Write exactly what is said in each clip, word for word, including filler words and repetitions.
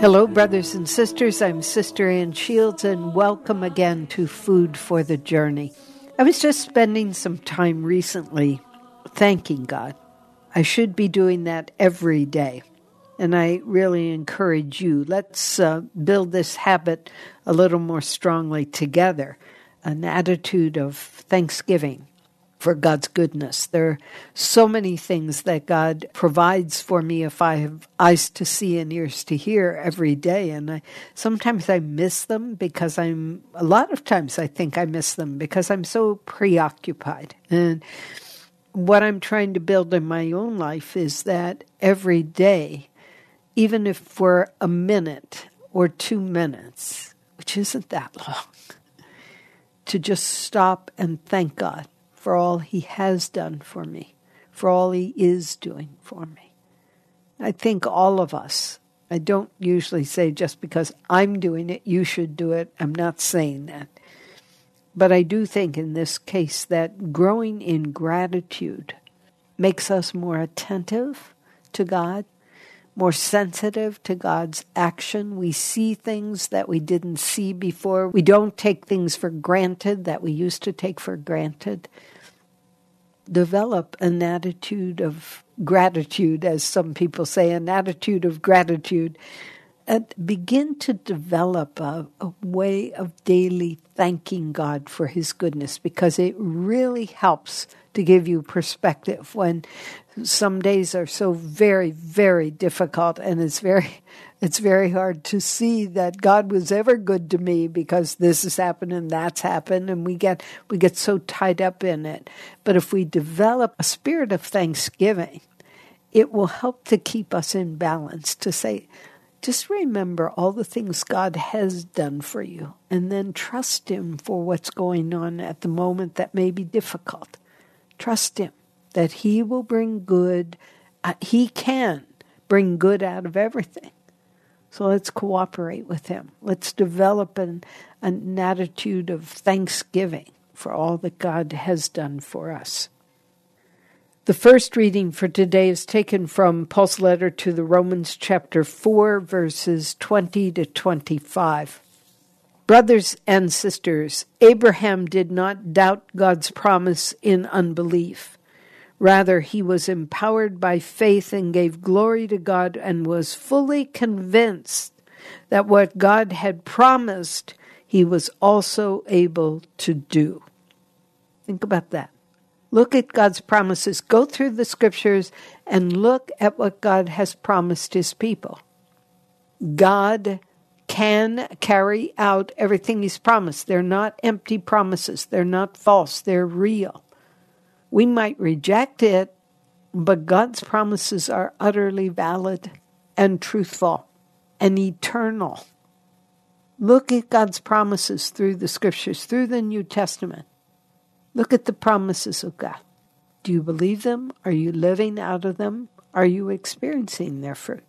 Hello, brothers and sisters. I'm Sister Ann Shields, and welcome again to Food for the Journey. I was just spending some time recently thanking God. I should be doing that every day, and I really encourage you. Let's uh, build this habit a little more strongly together, an attitude of thanksgiving for God's goodness. There are so many things that God provides for me if I have eyes to see and ears to hear every day. And I sometimes I miss them because I'm, a lot of times I think I miss them because I'm so preoccupied. And what I'm trying to build in my own life is that every day, even if for a minute or two minutes, which isn't that long, to just stop and thank God for all He has done for me, for all He is doing for me. I think all of us, I don't usually say just because I'm doing it, you should do it. I'm not saying that. But I do think in this case that growing in gratitude makes us more attentive to God, more sensitive to God's action. We see things that we didn't see before. We don't take things for granted that we used to take for granted. Develop an attitude of gratitude, as some people say, an attitude of gratitude, and begin to develop a, a way of daily thanking God for His goodness, because it really helps to give you perspective when some days are so very, very difficult, and it's very, it's very hard to see that God was ever good to me because this has happened and that's happened, and we get we get so tied up in it. But if we develop a spirit of thanksgiving, it will help to keep us in balance, to say, just remember all the things God has done for you, and then trust Him for what's going on at the moment that may be difficult. Trust Him that He will bring good. Uh, he can bring good out of everything. So let's cooperate with Him. Let's develop an, an attitude of thanksgiving for all that God has done for us. The first reading for today is taken from Paul's letter to the Romans chapter four, verses twenty to twenty-five. Brothers and sisters, Abraham did not doubt God's promise in unbelief. Rather, he was empowered by faith and gave glory to God and was fully convinced that what God had promised, He was also able to do. Think about that. Look at God's promises. Go through the scriptures and look at what God has promised His people. God can carry out everything He's promised. They're not empty promises. They're not false. They're real. We might reject it, but God's promises are utterly valid and truthful and eternal. Look at God's promises through the scriptures, through the New Testament. Look at the promises of God. Do you believe them? Are you living out of them? Are you experiencing their fruit?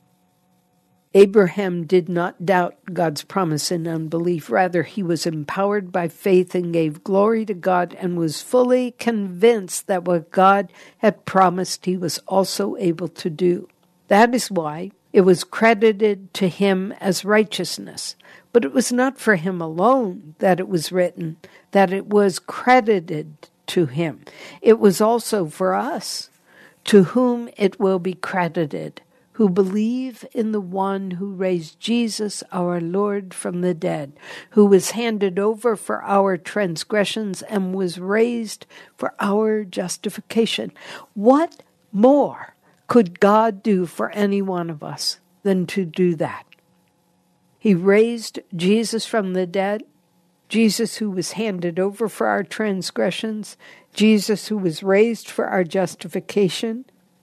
Abraham did not doubt God's promise in unbelief. Rather, he was empowered by faith and gave glory to God and was fully convinced that what God had promised He was also able to do. That is why it was credited to him as righteousness. But it was not for him alone that it was written, that it was credited to him. It was also for us, to whom it will be credited, who believe in the one who raised Jesus our Lord from the dead, who was handed over for our transgressions and was raised for our justification. What more could God do for any one of us than to do that? He raised Jesus from the dead, Jesus who was handed over for our transgressions, Jesus who was raised for our justification.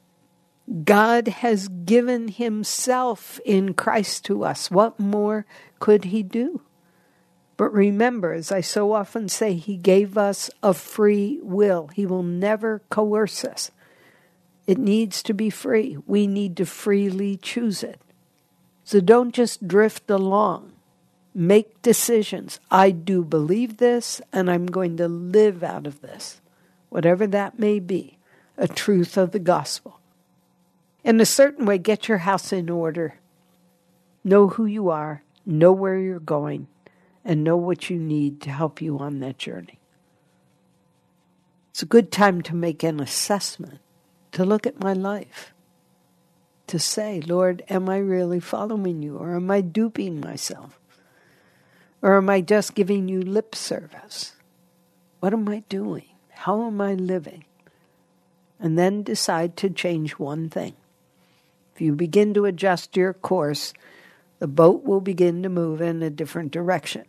God has given Himself in Christ to us. What more could He do? But remember, as I so often say, He gave us a free will. He will never coerce us. It needs to be free. We need to freely choose it. So don't just drift along. Make decisions. I do believe this, and I'm going to live out of this, whatever that may be, a truth of the gospel. In a certain way, get your house in order. know who you are, know where you're going, and know what you need to help you on that journey. It's a good time to make an assessment, to look at my life, to say, Lord, am I really following you, or am I duping myself? Or am I just giving you lip service? What am I doing? How am I living? And then decide to change one thing. If you begin to adjust your course, the boat will begin to move in a different direction.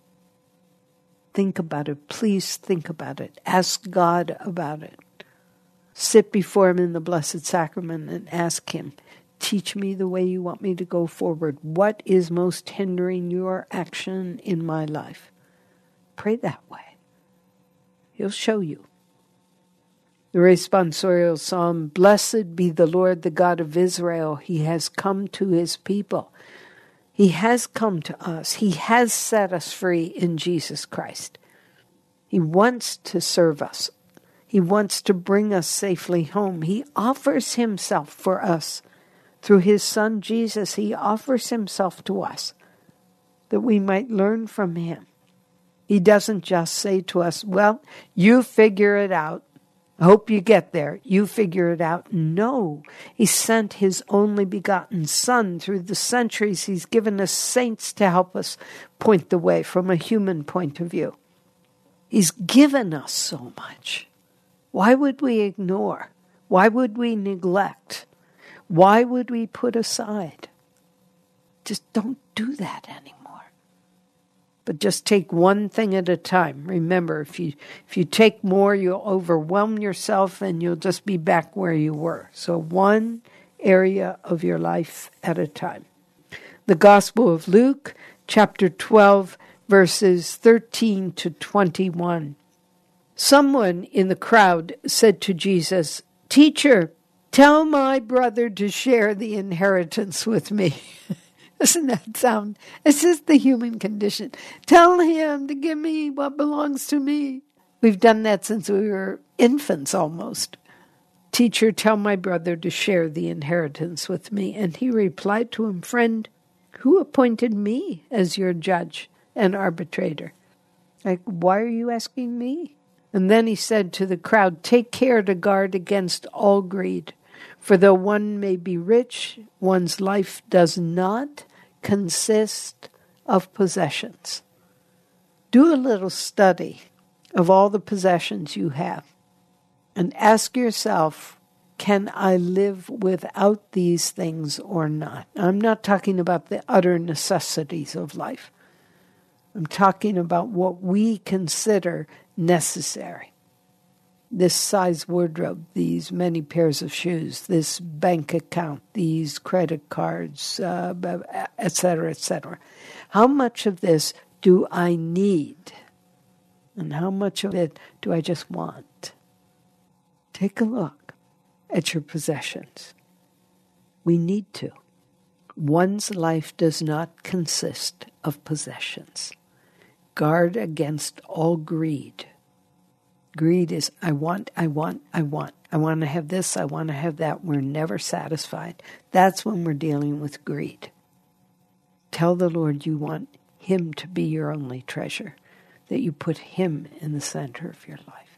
Think about it. Please think about it. Ask God about it. Sit before him in the Blessed Sacrament and ask him, teach me the way you want me to go forward. What is most hindering your action in my life? Pray that way. He'll show you. The responsorial psalm, blessed be the Lord, the God of Israel. He has come to his people. He has come to us. He has set us free in Jesus Christ. He wants to serve us. He wants to bring us safely home. He offers himself for us. Through his Son, Jesus, he offers himself to us that we might learn from him. He doesn't just say to us, well, you figure it out. I hope you get there. You figure it out. No, he sent his only begotten Son. Through the centuries, he's given us saints to help us point the way from a human point of view. He's given us so much. Why would we ignore? Why would we neglect? Why would we put aside? Just don't do that anymore. But just take one thing at a time. Remember, if you if you take more, you'll overwhelm yourself and you'll just be back where you were. So one area of your life at a time. The Gospel of Luke, chapter twelve, verses thirteen to twenty-one. Someone in the crowd said to Jesus, Teacher, tell my brother to share the inheritance with me. Doesn't that sound? It's just the human condition. Tell him to give me what belongs to me. We've done that since we were infants almost. Teacher, tell my brother to share the inheritance with me. And he replied to him, Friend, who appointed me as your judge and arbitrator? Like, why are you asking me? And then he said to the crowd, Take care to guard against all greed. For though one may be rich, one's life does not consist of possessions. Do a little study of all the possessions you have and ask yourself, can I live without these things or not? I'm not talking about the utter necessities of life. I'm talking about what we consider necessary. This size wardrobe, these many pairs of shoes, this bank account, these credit cards, uh, et cetera, et cetera. How much of this do I need? And how much of it do I just want? Take a look at your possessions. We need to. One's life does not consist of possessions. Guard against all greed. Greed is, I want, I want, I want. I want to have this, I want to have that. We're never satisfied. That's when we're dealing with greed. Tell the Lord you want him to be your only treasure, that you put him in the center of your life.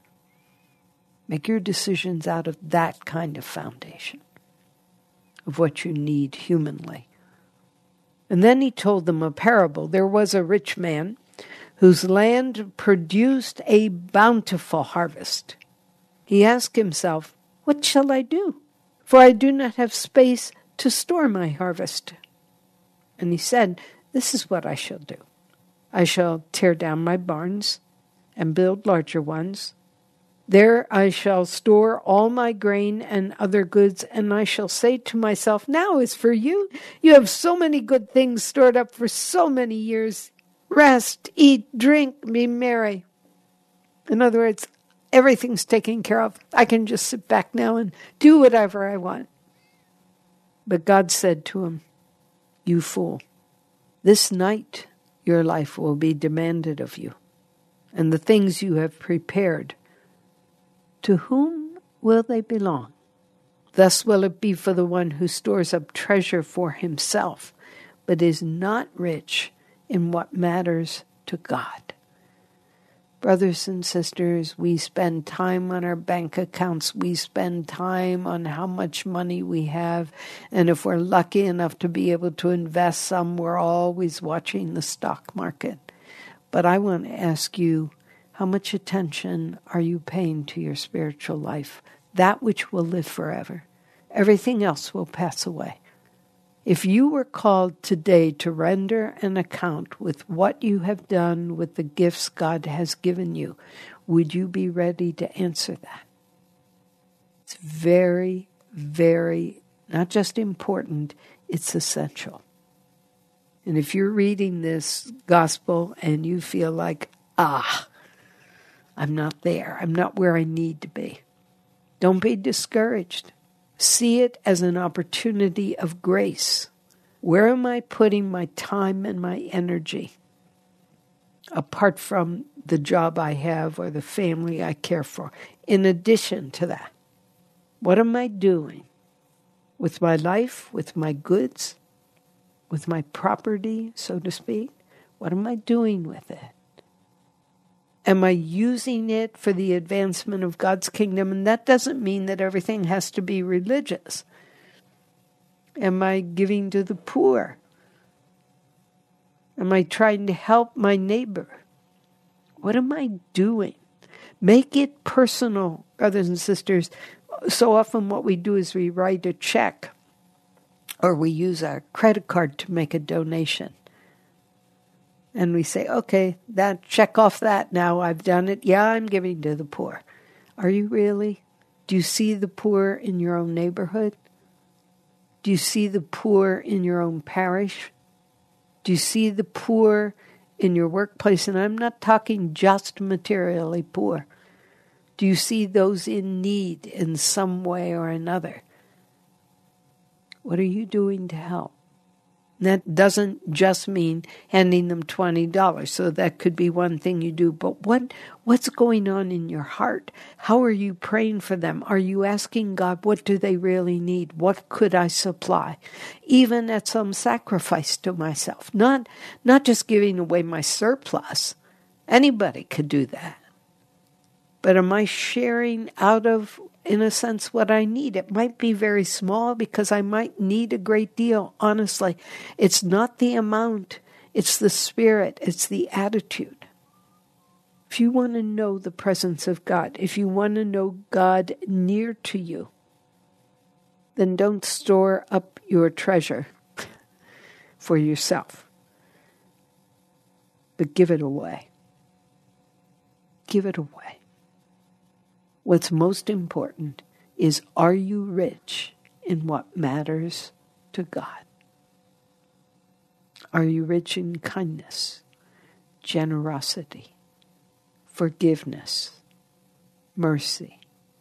Make your decisions out of that kind of foundation, of what you need humanly. And then he told them a parable. There was a rich man whose land produced a bountiful harvest. He asked himself, What shall I do? For I do not have space to store my harvest. And he said, This is what I shall do. I shall tear down my barns and build larger ones. There I shall store all my grain and other goods, and I shall say to myself, Now is for you. You have so many good things stored up for so many years. Rest, eat, drink, be merry. In other words, everything's taken care of. I can just sit back now and do whatever I want. But God said to him, You fool, this night your life will be demanded of you, and the things you have prepared, to whom will they belong? Thus will it be for the one who stores up treasure for himself, but is not rich in what matters to God. Brothers and sisters, we spend time on our bank accounts. We spend time on how much money we have. And if we're lucky enough to be able to invest some, we're always watching the stock market. But I want to ask you, how much attention are you paying to your spiritual life? That which will live forever. Everything else will pass away. If you were called today to render an account with what you have done with the gifts God has given you, would you be ready to answer that? It's very, very, not just important, it's essential. And if you're reading this gospel and you feel like, ah, I'm not there, I'm not where I need to be, don't be discouraged. See it as an opportunity of grace. Where am I putting my time and my energy? Apart from the job I have or the family I care for. In addition to that, what am I doing with my life, with my goods, with my property, so to speak? What am I doing with it? Am I using it for the advancement of God's kingdom? And that doesn't mean that everything has to be religious. Am I giving to the poor? Am I trying to help my neighbor? What am I doing? Make it personal, brothers and sisters. So often what we do is we write a check or we use our credit card to make a donation. And we say, okay, that check off that now. I've done it. Yeah, I'm giving to the poor. Are you really? Do you see the poor in your own neighborhood? Do you see the poor in your own parish? Do you see the poor in your workplace? And I'm not talking just materially poor. Do you see those in need in some way or another? What are you doing to help? That doesn't just mean handing them twenty dollars. So that could be one thing you do. But what what's going on in your heart? How are you praying for them? Are you asking God, what do they really need? What could I supply? Even at some sacrifice to myself. Not, not just giving away my surplus. Anybody could do that. But am I sharing out of, in a sense, what I need? It might be very small because I might need a great deal, honestly. It's not the amount, it's the spirit, it's the attitude. If you want to know the presence of God, if you want to know God near to you, then don't store up your treasure for yourself, but give it away. Give it away. What's most important is, are you rich in what matters to God? Are you rich in kindness, generosity, forgiveness, mercy?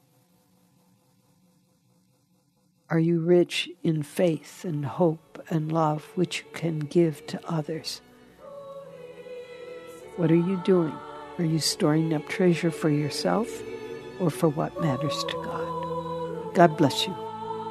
Are you rich in faith and hope and love, which you can give to others? What are you doing? Are you storing up treasure for yourself, or for what matters to God? God bless you.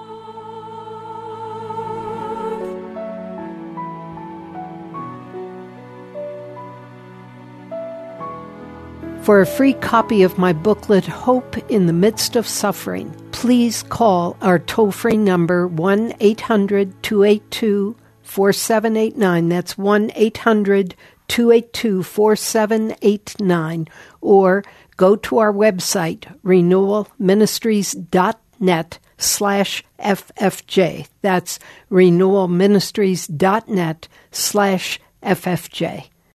For a free copy of my booklet, Hope in the Midst of Suffering, please call our toll-free number one eight hundred two eight two four seven eight nine. That's one eight hundred two eight two four seven eight nine. Or go to our website, renewalministries.net slash FFJ. That's renewalministries.net slash FFJ.